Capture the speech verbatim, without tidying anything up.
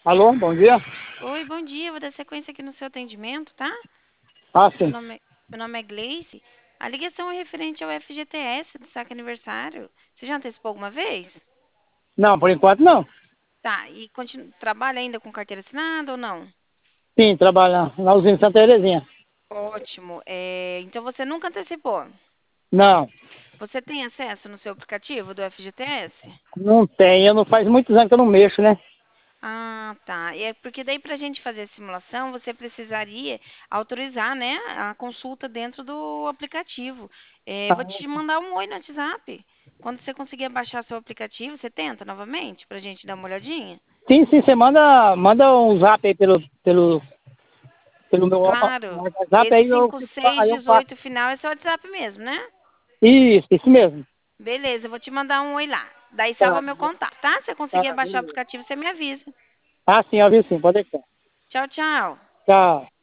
Alô, bom dia. Oi, bom dia. Vou dar sequência aqui no seu atendimento, tá? Ah, Meu sim. nome, meu nome é Gleice. A ligação é referente ao F G T S do saque aniversário. Você já antecipou alguma vez? Não, por enquanto não. Tá, e continua, trabalha ainda com carteira assinada ou não? Sim, trabalhando na usina Santa Terezinha. Ótimo. É, então você nunca antecipou. Não, Você tem acesso no seu aplicativo do F G T S? não tem. Eu não faz muitos anos que eu não mexo, né? Ah, tá. E é porque daí para a gente fazer a simulação, você precisaria autorizar, né, a consulta dentro do aplicativo. É, eu vou Ah, te mandar um oi no WhatsApp. Quando você conseguir baixar seu aplicativo, você tenta novamente para a gente dar uma olhadinha? sim, sim, você manda, manda um zap aí pelo, pelo, pelo meu Claro. WhatsApp, Esse aí eu, cinco seis aí eu faço. dezoito final é seu WhatsApp mesmo, né? Isso, isso mesmo. Beleza, eu vou te mandar um oi lá. Daí Tá, salva meu contato, tá? Se você conseguir tá, baixar o beleza. aplicativo, você me avisa. Ah, sim, eu vi sim, pode deixar. Tchau, tchau. Tchau.